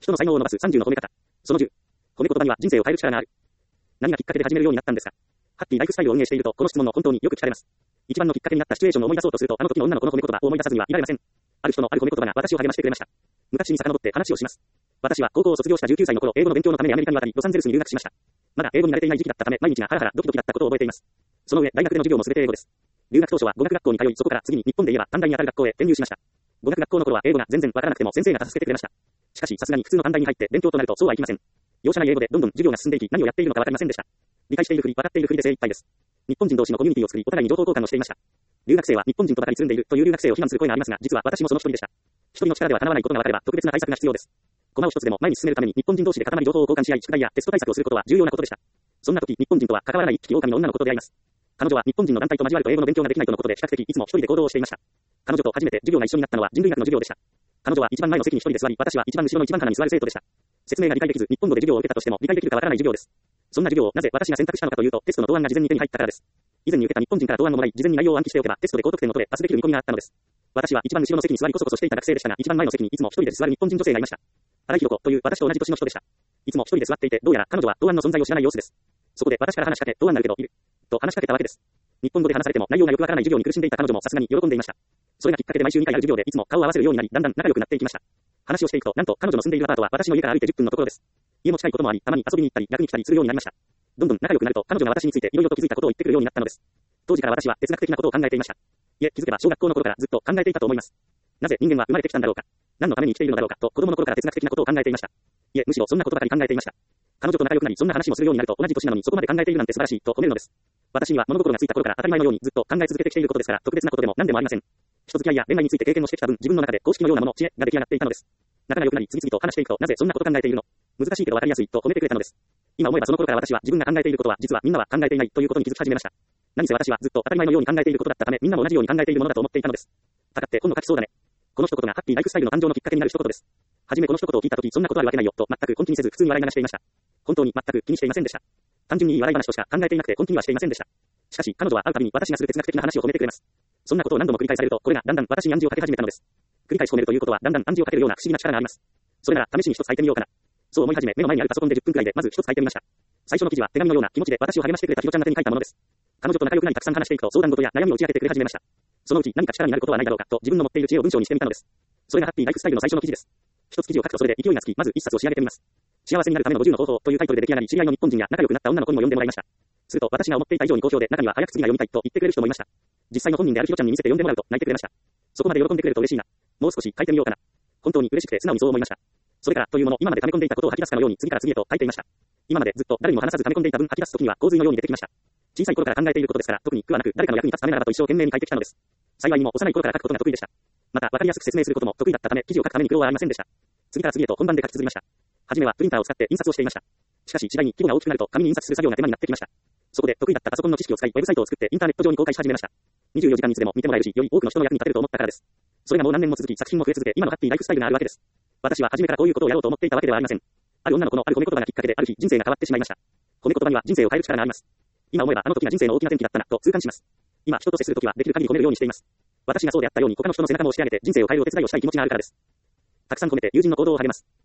人の才能を伸ばす30の褒め方。その10。褒め言葉には人生を変える力がある。何がきっかけで始めるようになったんですか？ハッピーライフスタイルを運営していると、この質問も本当によく聞かれます。一番のきっかけになったシチュエーションを思い出そうとすると、あの時の女の子の褒め言葉を思い出さずにはいられません。ある人のある褒め言葉が私を励ましてくれました。昔に遡って話をします。私は高校を卒業した19歳の頃、英語の勉強のためにアメリカに渡り、ロサンゼルスに留学しました。まだ英語に慣れていない時期だったため、毎日がハラハラドキドキだったことを覚えています。その上、大学での授業も全て英語です。留学当初は語学学校に通い、そこから次に日本で言えば短大に当たる学校へ転入しました。語学学校の頃は英語が全然わからなくても先生が助けてくれました。しかしさすがに普通の短大に入って勉強となるとそうはいきません。容赦ない英語でどんどん授業が進んでいき、何をやっているのかわかりませんでした。理解しているふり、わかっているふりで精一杯です。日本人同士のコミュニティを作り、お互いに情報交換をしていました。留学生は日本人とばかり住んでいるという留学生を非難する声がありますが、実は私もその一人でした。一人の力では叶わないことがわかれば特別な対策が必要です。駒を一つでも前に進めるために日本人同士で固まり情報を交換し合い、宿題やテスト対策をすることは重要なことでした。そんな時、日本人とは関わらない危機狼の女の子と出会います。彼女は日本人の団体と交わると英語の勉強ができないとのことで比較的いつも一人で行動をしていました。彼女と初めて授業が一緒になったのは人類学の授業でした。彼女は一番前の席に一人で座り、私は一番後ろの一番棚に座る生徒でした。説明が理解できず、日本語で授業を受けたとしても理解できるかわからない授業です。そんな授業をなぜ私が選択したのかというと、テストの答案が事前に手に入ったからです。以前に受けた日本人から答案をもらい、事前に内容を暗記しておけばテストで高得点を取れ、パスできる見込みがあったのです。私は一番後ろの席に座りコソコソしていた学生でしたが、一番前の席にいつも一人で座る日本人女性がいました。荒井ひろ子という私と同じ年の人でした。いつも一人で座っていて、どうやら彼女は答案の存在を知らない様子です。そこで私から話しかけ、答案があるけどいると話しかけたわけです。日本語で話されても内容がよくわからない授業に苦しんでいた彼女もさすがに喜んでいました。それがきっかけで毎週2回ある授業でいつも顔を合わせるようになり、だんだん仲良くなっていきました。話をしていくと、なんと彼女の住んでいるアパートは私の家から歩いて10分のところです。家も近いこともあり、たまに遊びに行ったり、逆に来たりするようになりました。どんどん仲良くなると、彼女が私についていろいろと気づいたことを言ってくるようになったのです。当時から私は哲学的なことを考えていました。いえ、気づけば小学校の頃からずっと考えていたと思います。なぜ人間は生まれてきたんだろうか。何のために生きているのだろうかと子供の頃から哲学的なことを考えていました。いえ、むしろそんなことばかり考えていました。彼女と仲良くなり、そんな話もするようになると、同じ年なのにそこまで考えているなんて素晴らしいと褒めるのです。私には物心がついた頃から当たり前のようにずっと考え続けてきていることですから、特別なことでも何でもありません。人付き合いや恋愛について経験をしてきた分、自分の中で公式のようなもの、知恵が出来上がっていたのです。仲が良くなり、次々と話していくと、なぜそんなこと考えているの？難しいけどわかりやすいと褒めてくれたのです。今思えばその頃から私は自分が考えていることは実はみんなは考えていないということに気づき始めました。何せ私はずっと当たり前のように考えていることだったため、みんなも同じように考えているものだと思っていたのです。たかって今度書きそうだね。この一言がハッピーライフスタイルの誕生のきっかけになる一言です。はじめこの一言を聞いたとき、そんなことあるわけないよと全く根気にせず普通に笑い話していました。本当に全く気にしていませんでした。単純にいい笑い話としか考えていなくて根気にはしていませんでした。しかし彼女は会うたびに私がする哲学的な話を褒めてくれます。そんなことを何度も繰り返されると、これがだんだん私に暗示をかけ始めたのです。繰り返し褒めるということはだんだん暗示をかけるような不思議な力があります。それなら試しに一つ書いてみようかな。そう思い始め、目の前にあるパソコンで10分くらいでまず一つ書いてみました。最初の記事は手紙のような気持ちで私を励ましてくれたひろちゃんが手に書いたものです。彼女と仲良くなりたくさん話していくと相談事や悩みを打ち明けてくれ始めました。そのうち何か力になることはないだろうかと自分の持っている知恵を文章にしてみたのです。それがハッピーライフスタイルの最初の記事です。一つ記事を書くとそれで勢いがつき、まず一冊を仕上げてみます。幸せになるための50の方法というタイトルで出来上がり、知り合いの日本人や仲良くなった女の子にも読んでもらいました。すると私が思っていた以上に好評で、中には早く次が読みたいと言ってくれる人もいました。実際の本人であるひろちゃんに見せて読んでもらうと泣いてくれました。そこまで喜んでくれると嬉しいな。もう少し書いてみようかな。本当に嬉しくて素直にそう思いました。それからというもの、今まで溜め込んでいたことを吐き出すかのように次から次へと書いていました。今までずっと誰にも話さず溜め込んでいた分、吐き出す時には洪水のように出てきました。小さい頃から考えていることですから、特に苦はなく誰かの役に立つためならと一生懸命に書いてきたのです。幸いにも幼い頃から書くことが得意でした。また分かりやすく説明することも得意だったため、記事を書くために苦労はありませんでした。次から次へと本番で書き綴りました。はじめはプリンターを使って印刷をしていました。しかし次第に規模が大きくなると紙に印刷する作業が手間になってきました。そこで得意だったパソコンの知識を使いウェブサイトを作ってインターネット上に公開し始めました。24時間いつでも見てもらえるし、より多くの人の役に立てると思ったからです。それがもう何年も続き、作品も増え続け、今のハッピーライフスタイルがあるわけです。私は初めからこういうことをやろうと思っていたわけではありません。ある女の子のある褒め言葉がきっかけである日人生が変わってしまいました。褒め言葉には人生を変える力があります。今思えばあの時が人生の大きな転機だったなと痛感します。今人と接するときはできる限り褒めるようにしています。私がそうであったように他の人の背中も押してあげて人生を変えるお手伝いをしたい気持ちがあるからです。たくさん褒めて友人の行動を励ます。